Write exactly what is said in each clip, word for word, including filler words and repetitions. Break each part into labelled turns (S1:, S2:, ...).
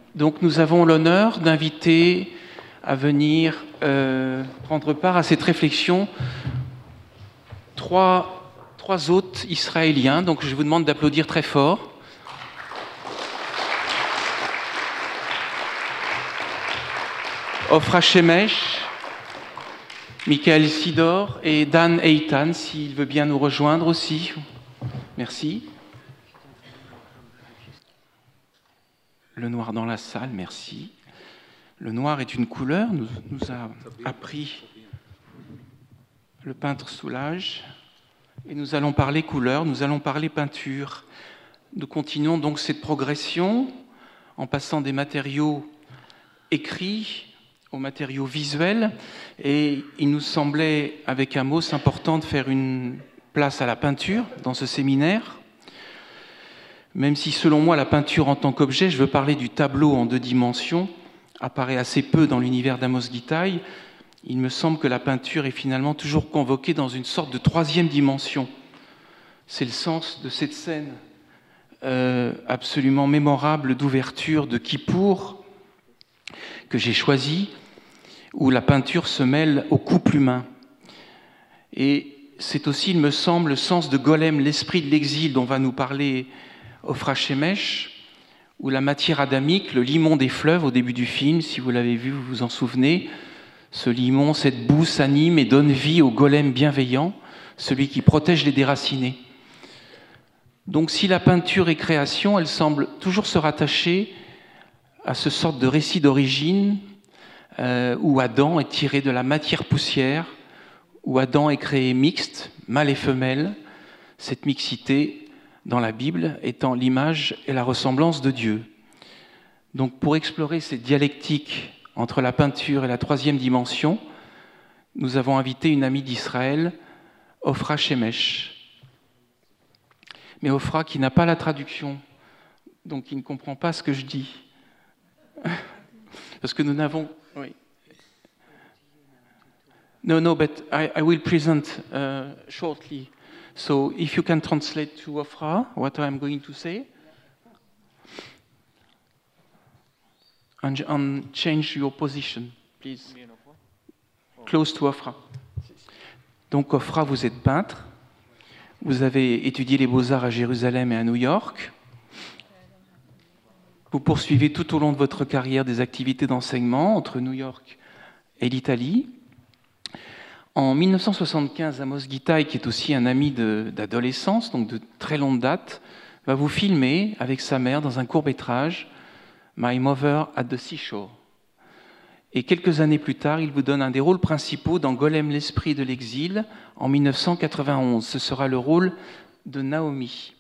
S1: Donc nous avons l'honneur d'inviter à venir euh, prendre part à cette réflexion trois, trois hôtes israéliens. Donc je vous demande d'applaudir très fort. Ofra Shemesh, Michael Sidor et Dan Eitan, s'il veut bien nous rejoindre aussi. Merci. Le noir dans la salle, merci. Le noir est une couleur, nous, nous a appris le peintre Soulage. Et nous allons parler couleur, nous allons parler peinture. Nous continuons donc cette progression en passant des matériaux écrits aux matériaux visuels. Et il nous semblait, avec Amos, important de faire une place à la peinture dans ce séminaire. Même si, selon moi, la peinture en tant qu'objet, je veux parler du tableau en deux dimensions, apparaît assez peu dans l'univers d'Amos Gitaï, il me semble que la peinture est finalement toujours convoquée dans une sorte de troisième dimension. C'est le sens de cette scène euh, absolument mémorable d'ouverture de Kippour que j'ai choisie, où la peinture se mêle au couple humain. Et c'est aussi, il me semble, le sens de Golem, l'esprit de l'exil dont va nous parler Ofra Shemesh, où la matière adamique, le limon des fleuves au début du film, si vous l'avez vu, vous vous en souvenez, ce limon, cette boue s'anime et donne vie au golem bienveillant, celui qui protège les déracinés. Donc si la peinture est création, elle semble toujours se rattacher à ce sorte de récit d'origine euh, où Adam est tiré de la matière poussière, où Adam est créé mixte, mâle et femelle, cette mixité dans la Bible étant l'image et la ressemblance de Dieu. Donc pour explorer cette dialectique entre la peinture et la troisième dimension, nous avons invité une amie d'Israël, Ofra Shemesh. Mais Ofra qui n'a pas la traduction, donc qui ne comprend pas ce que je dis. Parce que nous n'avons... Oui. No, no, but I, I will present uh, shortly. So if you can translate to Ofra what I'm going to say, and, and change your position, please. Close to Ofra. Donc Ofra, vous êtes peintre, vous avez étudié les beaux-arts à Jérusalem et à New York. Vous poursuivez tout au long de votre carrière des activités d'enseignement entre New York et l'Italie. En dix-neuf cent soixante-quinze, Amos Gitaï, qui est aussi un ami de, d'adolescence, donc de très longue date, va vous filmer avec sa mère dans un court-métrage, My Mother at the Seashore. Et quelques années plus tard, il vous donne un des rôles principaux dans Golem, l'esprit de l'exil, en dix-neuf cent quatre-vingt-onze. Ce sera le rôle de Naomi.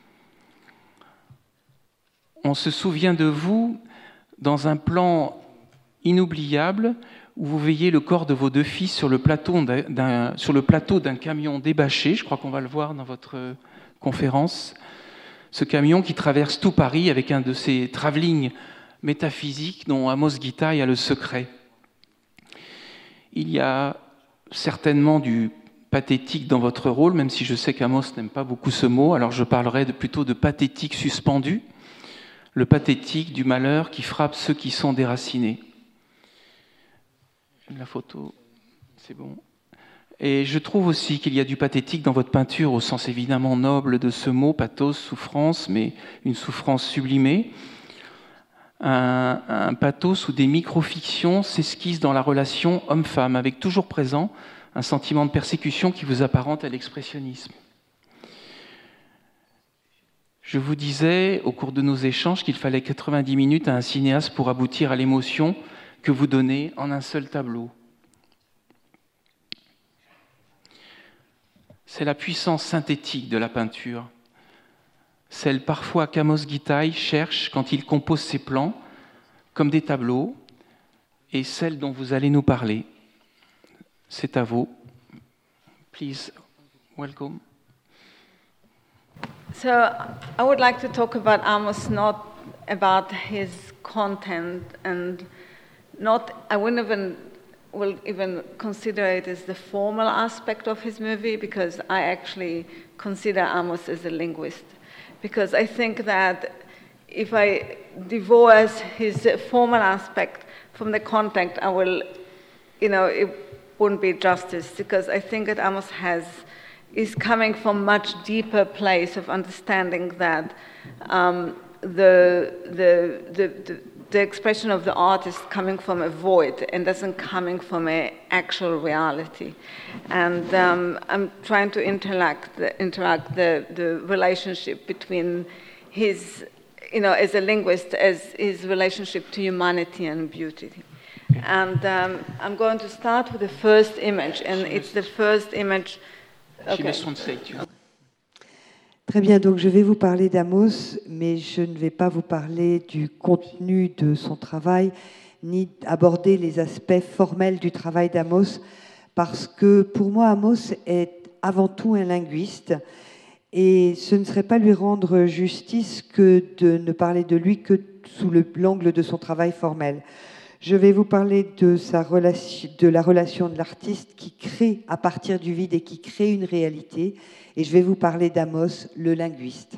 S1: On se souvient de vous dans un plan inoubliable où vous veillez le corps de vos deux fils sur le plateau d'un, sur le plateau d'un camion débâché, je crois qu'on va le voir dans votre conférence, ce camion qui traverse tout Paris avec un de ces travelling métaphysiques dont Amos Gitaï a le secret. Il y a certainement du pathétique dans votre rôle, même si je sais qu'Amos n'aime pas beaucoup ce mot, alors je parlerai de, plutôt de pathétique suspendu, le pathétique du malheur qui frappe ceux qui sont déracinés. La photo, c'est bon. Et je trouve aussi qu'il y a du pathétique dans votre peinture, au sens évidemment noble de ce mot, pathos, souffrance, mais une souffrance sublimée. Un, un pathos où des micro-fictions s'esquissent dans la relation homme-femme, avec toujours présent un sentiment de persécution qui vous apparente à l'expressionnisme. Je vous disais, au cours de nos échanges, qu'il fallait quatre-vingt-dix minutes à un cinéaste pour aboutir à l'émotion que vous donnez en un seul tableau. C'est la puissance synthétique de la peinture, celle parfois qu'Amos Gitaï cherche quand il compose ses plans, comme des tableaux, et celle dont vous allez nous parler. C'est à vous. Please, welcome.
S2: So I would like to talk about Amos, not about his content, and not, I wouldn't even, will even consider it as the formal aspect of his movie, because I actually consider Amos as a linguist. Because I think that if I divorce his formal aspect from the content, I will, you know, it wouldn't be justice, because I think that Amos has is coming from a much deeper place of understanding that um, the, the, the, the, the expression of the art is coming from a void and doesn't coming from an actual reality. And um, I'm trying to interact, the, interact the, the relationship between his, you know, as a linguist, as his relationship to humanity and beauty. And um, I'm going to start with the first image, and it's the first image. Okay.
S3: Très bien, donc je vais vous parler d'Amos, mais je ne vais pas vous parler du contenu de son travail, ni aborder les aspects formels du travail d'Amos, parce que pour moi, Amos est avant tout un linguiste, et ce ne serait pas lui rendre justice que de ne parler de lui que sous le, l'angle de son travail formel. Je vais vous parler de, sa relation, de la relation de l'artiste qui crée à partir du vide et qui crée une réalité. Et je vais vous parler d'Amos, le linguiste.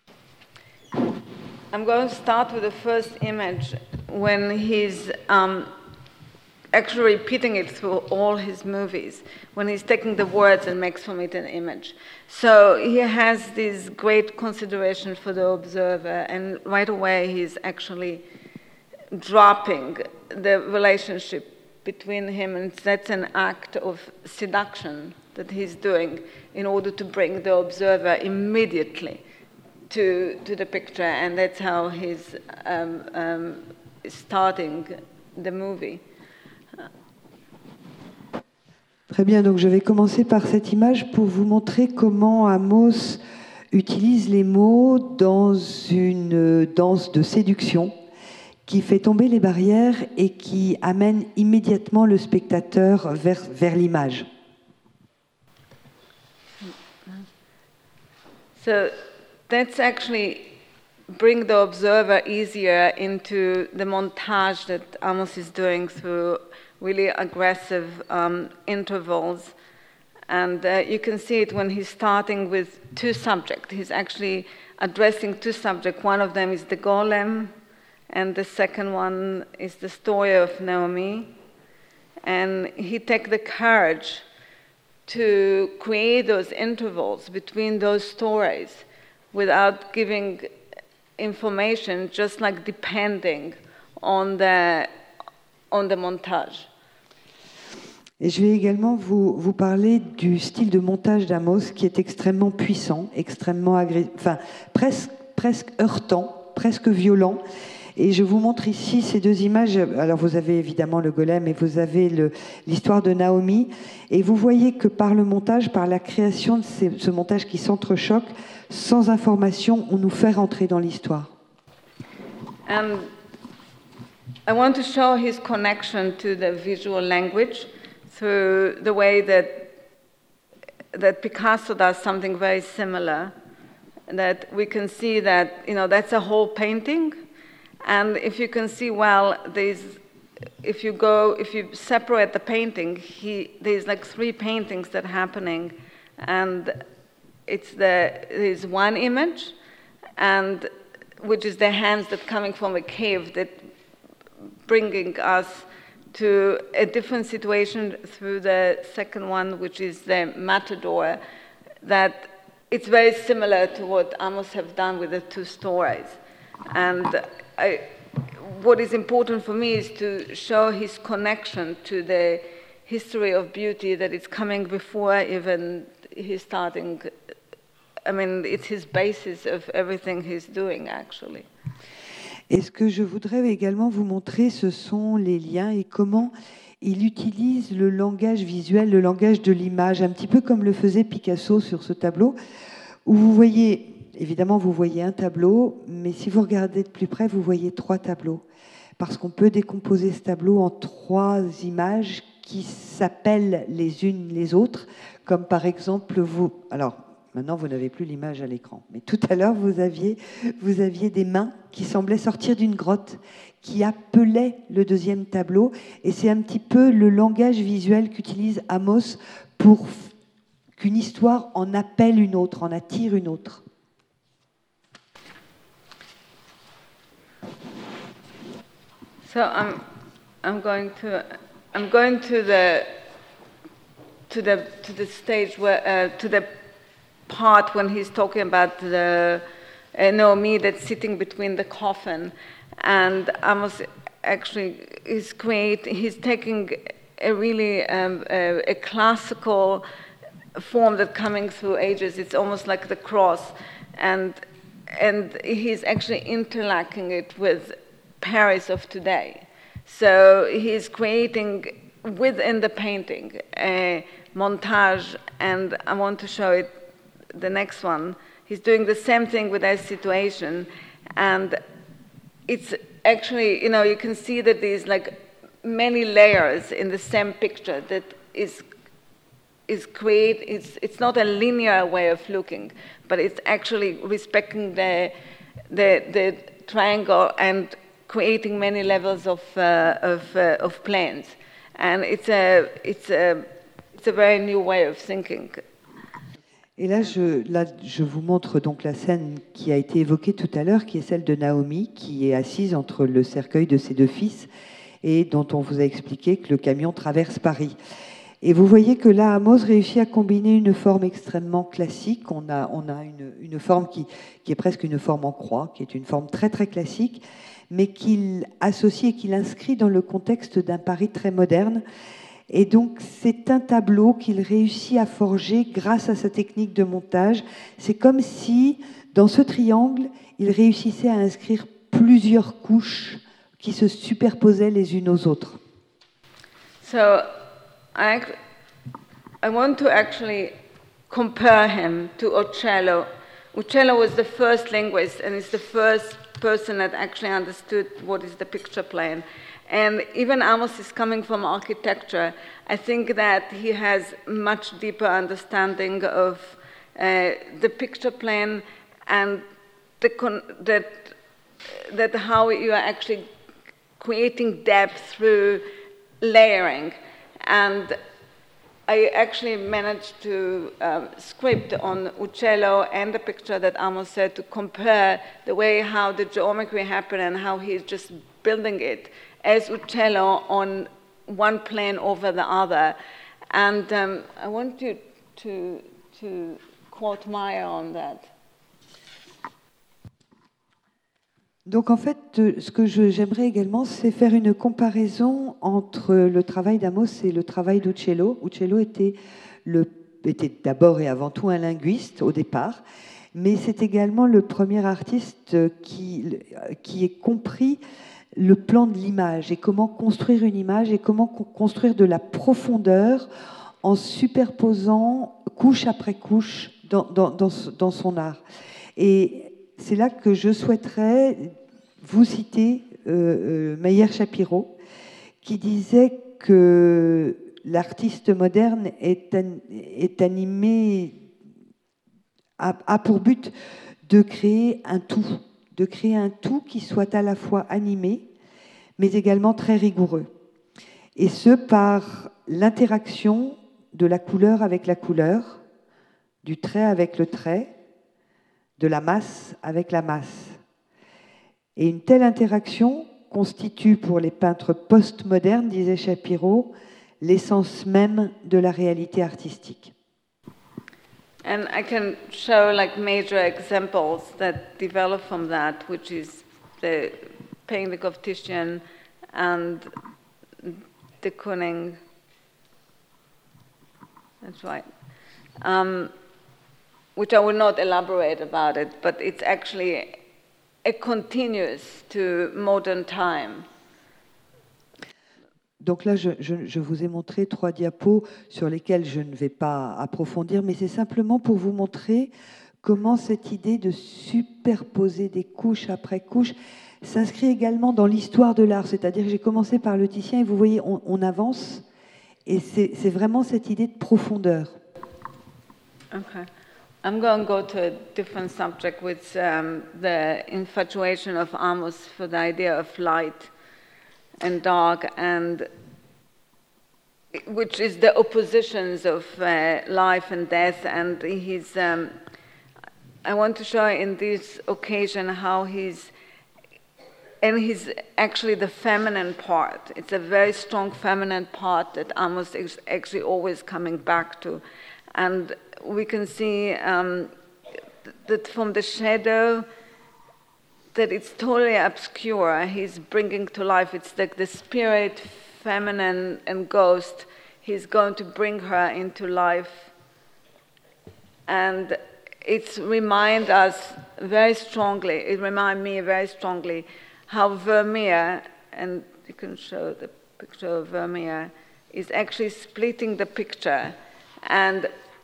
S2: I'm going to start with the first image when he's um, actually repeating it through all his movies, when he's taking the words and makes from it an image. So he has this great consideration for the observer, and right away he's actually dropping the relationship between him, and that's an act of seduction that he's doing in order to bring the observer immediately to to the picture, and that's how he's um, um, starting the movie.
S3: Très bien, donc je vais commencer par cette image pour vous montrer comment Amos utilise les mots dans une danse de séduction qui fait tomber les barrières et qui amène immédiatement le spectateur vers, vers l'image.
S2: So that's actually bring the observer easier into the montage that Amos is doing through really aggressive um, intervals. And uh, you can see it when he's starting with two subjects. He's actually addressing two subjects. One of them is the golem, and the second one is the story of Naomi. And he takes the courage to create those intervals between those stories without giving information, just like depending on the, on the montage.
S3: Et je vais également vous, vous parler du style de montage d'Amos qui est extrêmement puissant, extrêmement agressif, enfin presque, presque heurtant, presque violent. Et je vous montre ici ces deux images. Alors vous avez évidemment le golem et vous avez le, l'histoire de Naomi. Et vous voyez que par le montage, par la création de ces, ce montage qui s'entrechoque, sans information, on nous fait rentrer dans l'histoire.
S2: And I want to show his connection to the visual language through the way that that Picasso does something very similar. That we can see that, you know, that's a whole painting. And if you can see well, there's, if you go, if you separate the painting, he, there's like three paintings that are happening, and it's the there's one image, and which is the hands that coming from a cave that bringing us to a different situation through the second one, which is the matador, that it's very similar to what Amos have done with the two stories. And I, what is important for me is to show his connection to the history of beauty, that it's coming before even he's starting. I mean, it's his basis of everything he's doing, actually.
S3: Et ce que je voudrais également vous montrer, ce sont les liens et comment il utilise le langage visuel, le langage de l'image, un petit peu comme le faisait Picasso sur ce tableau, où vous voyez... Évidemment, vous voyez un tableau, mais si vous regardez de plus près, vous voyez trois tableaux. Parce qu'on peut décomposer ce tableau en trois images qui s'appellent les unes les autres, comme par exemple vous... Alors, maintenant, vous n'avez plus l'image à l'écran, mais tout à l'heure, vous aviez, vous aviez des mains qui semblaient sortir d'une grotte, qui appelaient le deuxième tableau, et c'est un petit peu le langage visuel qu'utilise Amos pour qu'une histoire en appelle une autre, en attire une autre.
S2: So I'm, I'm going to, I'm going to the, to the, to the stage where, uh, to the part when he's talking about the uh, Naomi that's sitting between the coffin, and Amos actually is create. He's taking a really um, a, a classical form that's coming through ages. It's almost like the cross, and and he's actually interlocking it with Paris of today. So he's creating within the painting a montage, and I want to show it. The next one, he's doing the same thing with that situation, and it's actually, you know, you can see that there's like many layers in the same picture that is is create. It's it's not a linear way of looking, but it's actually respecting the the the triangle and creating many levels of uh, of uh, of planes, and it's a it's a it's a very new way of thinking.
S3: Et là je, là, je vous montre donc la scène qui a été évoquée tout à l'heure, qui est celle de Naomi, qui est assise entre le cercueil de ses deux fils et dont on vous a expliqué que le camion traverse Paris. Et vous voyez que là, Amos réussit à combiner une forme extrêmement classique. On a, on a une, une forme qui, qui est presque une forme en croix, qui est une forme très très classique, mais qu'il associe et qu'il inscrit dans le contexte d'un Paris très moderne. Et donc, c'est un tableau qu'il réussit à forger grâce à sa technique de montage. C'est comme si, dans ce triangle, il réussissait à inscrire plusieurs couches qui se superposaient les unes aux autres.
S2: So, I, I want to actually compare him to Uccello. Uccello was the first linguist, and is the first person that actually understood what is the picture plane. And even Amos is coming from architecture. I think that he has much deeper understanding of uh, the picture plane and the con- that that how you are actually creating depth through layering. And I actually managed to um, script on Uccello and the picture that Amos said to compare the way how the geometry happened and how he's just building it as Uccello on one plane over the other. And um, I want you to, to quote Meyer on that.
S3: Donc en fait, ce que je, j'aimerais également, c'est faire une comparaison entre le travail d'Amos et le travail d'Uccello. Uccello était, le, était d'abord et avant tout un linguiste au départ, mais c'est également le premier artiste qui, qui ait compris le plan de l'image et comment construire une image et comment construire de la profondeur en superposant couche après couche dans, dans, dans, dans son art. Et c'est là que je souhaiterais vous citer euh, euh, Meyer-Shapiro, qui disait que l'artiste moderne est, an, est animé, a, a pour but de créer un tout, de créer un tout qui soit à la fois animé, mais également très rigoureux. Et ce, par l'interaction de la couleur avec la couleur, du trait avec le trait, de la masse avec la masse. Et une telle interaction constitue pour les peintres postmodernes, disait Shapiro, l'essence même de la réalité artistique.
S2: And I can show like major examples that develop from that, which is the painting of Titian and de Kooning. That's right. Um, which I will not elaborate about it, but it's actually a continuous to modern time.
S3: Donc là, je, je, je vous ai montré trois diapos sur lesquels je ne vais pas approfondir, mais c'est simplement pour vous montrer comment cette idée de superposer des couches après couches s'inscrit également dans l'histoire de l'art. C'est-à-dire que j'ai commencé par le Titien et vous voyez, on, on avance, et c'est, c'est vraiment cette idée de profondeur.
S2: Okay. I'm going to go to a different subject, with um, the infatuation of Amos for the idea of light and dark, and which is the oppositions of uh, life and death. And he's, um, I want to show in this occasion how he's and he's actually the feminine part. It's a very strong feminine part that Amos is actually always coming back to. And we can see um, that from the shadow, that it's totally obscure. He's bringing to life. It's like the spirit, feminine, and ghost. He's going to bring her into life. And it reminds us very strongly, it reminds me very strongly how Vermeer, and you can show the picture of Vermeer, is actually splitting the picture. And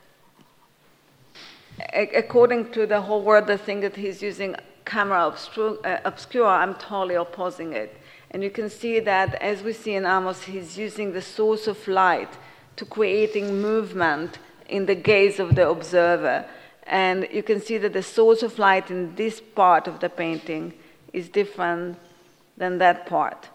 S2: according to the whole world, the thing that he's using camera obscure, uh, obscure, I'm totally opposing it. And you can see that, as we see in Amos, he's using the source of light to creating movement in the gaze of the observer. And you can see that the source of light in this part of the painting is different than that part.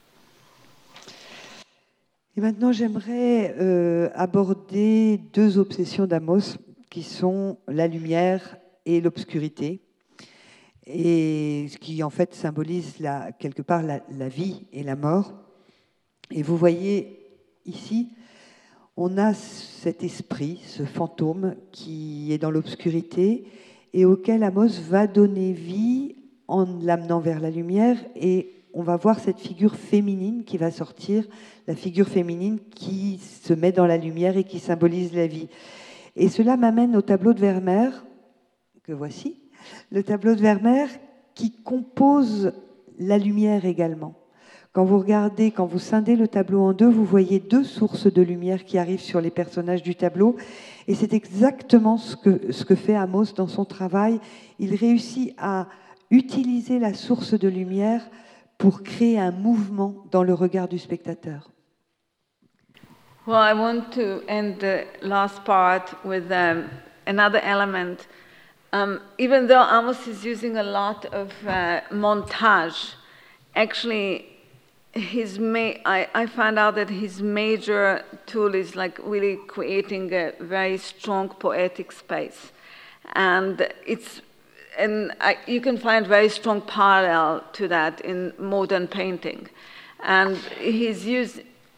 S3: Et maintenant, j'aimerais euh, aborder deux obsessions d'Amos, qui sont la lumière et l'obscurité, et ce qui en fait symbolise la, quelque part la, la vie et la mort. Et vous voyez ici, on a cet esprit, ce fantôme qui est dans l'obscurité et auquel Amos va donner vie en l'amenant vers la lumière, et on va voir cette figure féminine qui va sortir, la figure féminine qui se met dans la lumière et qui symbolise la vie. Et cela m'amène au tableau de Vermeer, que voici, le tableau de Vermeer qui compose la lumière également. Quand vous regardez, quand vous scindez le tableau en deux, vous voyez deux sources de lumière qui arrivent sur les personnages du tableau. Et c'est exactement ce que, ce que fait Amos dans son travail. Il réussit à utiliser la source de lumière pour créer un mouvement dans le regard du spectateur.
S2: Well, I want to end the last part with um, another element. Um, even though Amos is using a lot of uh, montage, actually, his ma- I, I found out that his major tool is like really creating a very strong poetic space, and it's and I, you can find very strong parallel to that in modern painting, and he's used.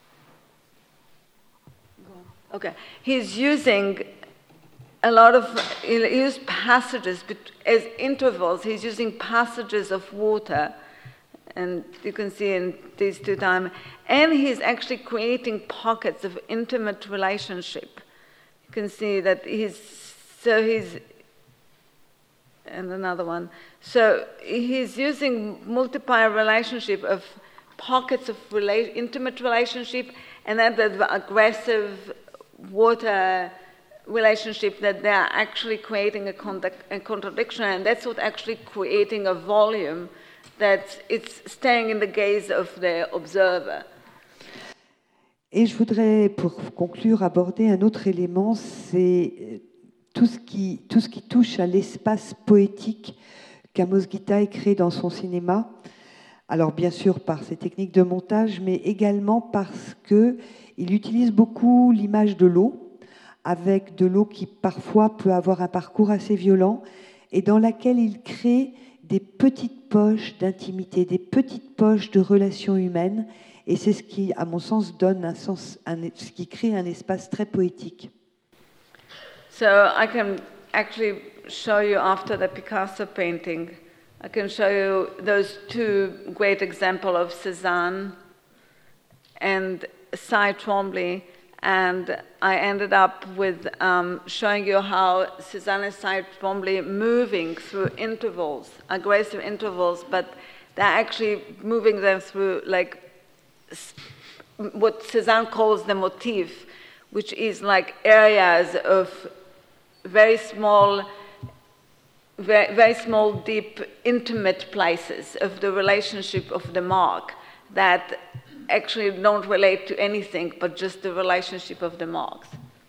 S2: Okay, he's using a lot of, he used passages as intervals. He's using passages of water, and you can see in these two times. And he's actually creating pockets of intimate relationship. You can see that he's, so he's, and another one. So he's using multiple relationship of pockets of rela- intimate relationship, and then the aggressive water relationship, that they are actually creating a, contact, a contradiction, and that's what actually creating a volume that it's staying in the gaze of the observer.
S3: Et je voudrais, pour conclure, aborder un autre élément, c'est tout ce qui, tout ce qui touche à l'espace poétique qu'Amos Gitaï crée dans son cinéma. Alors bien sûr par ses techniques de montage, mais également parce qu'il utilise beaucoup l'image de l'eau, avec de l'eau qui parfois peut avoir un parcours assez violent, et dans laquelle il crée des petites poches d'intimité, des petites poches de relations humaines, et c'est ce qui, à mon sens, donne un sens, un, ce qui crée un espace très poétique.
S2: So I can actually show you after the Picasso painting, I can show you those two great examples of Cézanne and Cy Twombly, and I ended up with um, showing you how Cézanne and Cy Twombly moving through intervals, aggressive intervals, but they're actually moving them through like what Cézanne calls the motif, which is like areas of very small, very, very small, deep, intimate places of the relationship of the mark that actually don't relate to anything but just the relationship of the marks.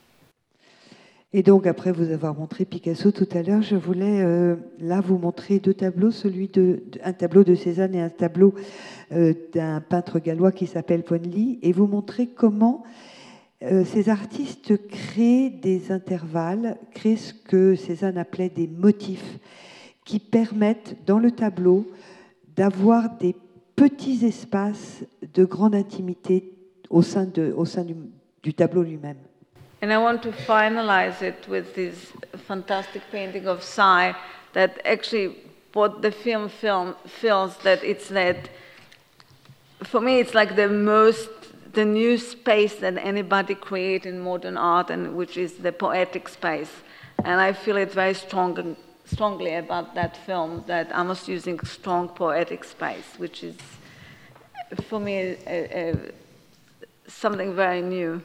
S3: Et donc, après vous avoir montré Picasso tout à l'heure, je voulais euh, là vous montrer deux tableaux, celui de, de, un tableau de Cézanne et un tableau euh, d'un peintre gallois qui s'appelle Ponely, et vous montrer comment euh, ces artistes créent des intervalles, créent ce que Cézanne appelait des motifs, qui permettent dans le tableau d'avoir des petits espaces de grande intimité au sein, de, au sein du, du tableau lui-même.
S2: And I want to finalize it with this fantastic painting of Sai that actually what the film film feels that it's that, for me it's like the most, the new space that anybody create in modern art, and which is the poetic space. And I feel it very strong, strongly about that film, that Amos using strong poetic space, which is for me a, a, something very new.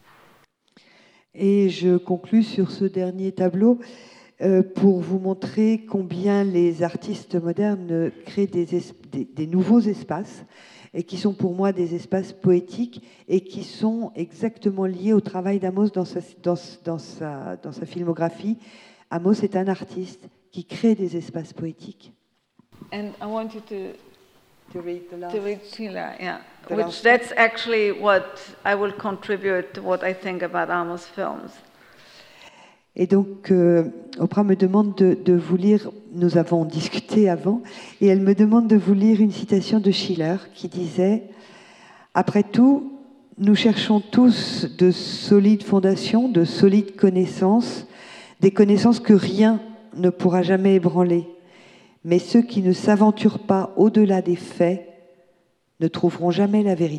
S3: Et je conclus sur ce dernier tableau euh, pour vous montrer combien les artistes modernes créent des, es- des, des nouveaux espaces, et qui sont pour moi des espaces poétiques et qui sont exactement liés au travail d'Amos dans sa, dans, dans sa, dans sa filmographie. Amos est un artiste qui crée des espaces poétiques.
S2: And I want you to
S3: To read the last.
S2: To read Sheila, yeah.
S3: The
S2: Which
S3: last-
S2: that's actually what I will contribute to what I think about Amos films.
S3: Et donc, euh, Oprah me demande de, de vous lire, nous avons discuté avant, et elle me demande de vous lire une citation de Schiller qui disait « Après tout, nous cherchons tous de solides fondations, de solides connaissances, des connaissances que rien ne pourra jamais ébranler. Mais ceux qui ne s'aventurent pas au-delà des faits ne trouveront jamais la vérité. »